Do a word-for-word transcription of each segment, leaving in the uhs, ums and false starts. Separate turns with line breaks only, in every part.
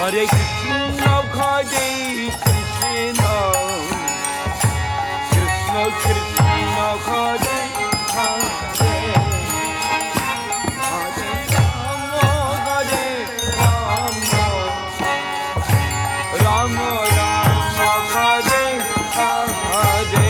Hare Krishna, Hare Krishna, Krishna Krishna, Hare Hare, Hare Rama, Hare Rama, Rama Rama, Hare Hare.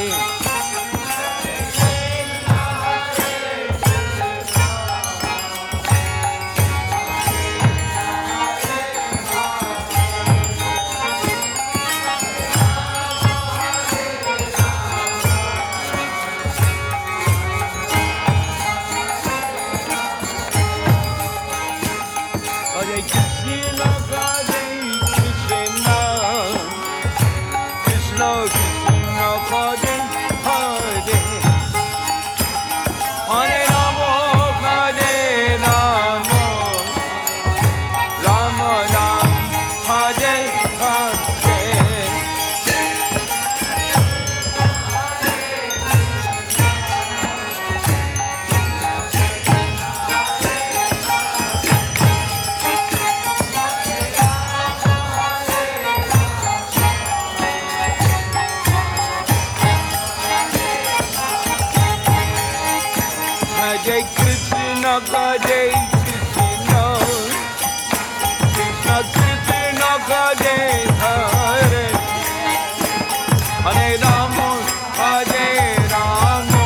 Hare Krishna, Hare Krishna, Krishna Krishna, Hare Hare, Hare Rama, Hare Rama, Rama Rama, Hare Hare. Hare Krishna, Hare Krishna, Krishna Krishna, Hare Hare, Hare Rama, Hare Rama,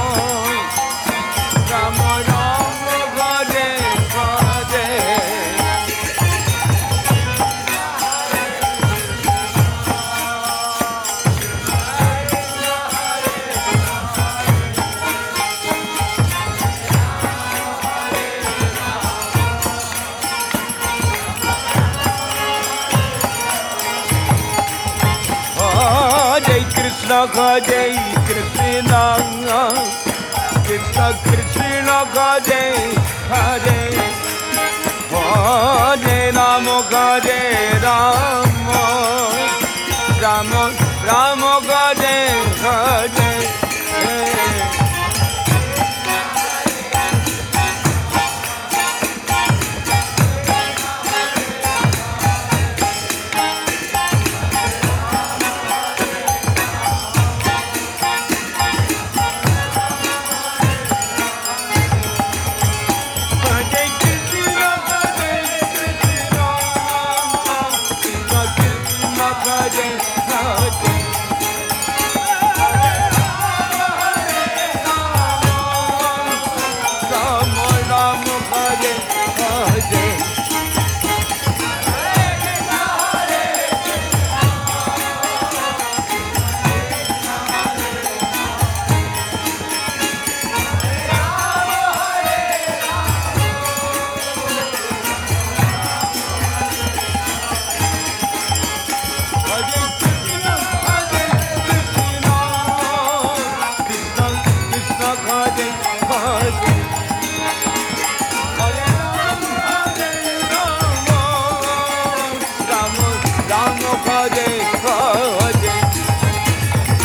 Rama Rama, Hare Hare. Hare Krishna, Hare Krishna, Krishna Krishna, Hare Hare, Hare Rama, Hare Rama, Rama Rama, Hare Hare. Hare